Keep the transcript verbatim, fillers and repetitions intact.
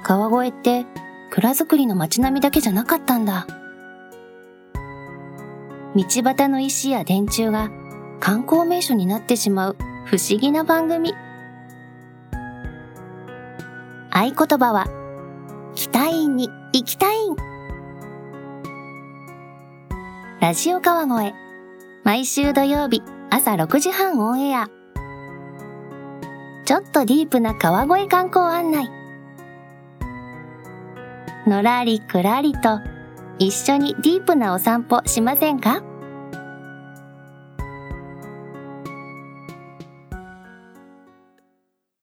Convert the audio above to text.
川越って蔵造りの街並みだけじゃなかったんだ。道端の石や電柱が観光名所になってしまう不思議な番組。合言葉は、北院に行きたいん。ラジオ川越、毎週土曜日朝ろくじはんオンエア。ちょっとディープな川越観光案内。のらりくらりと一緒にディープなお散歩しませんか？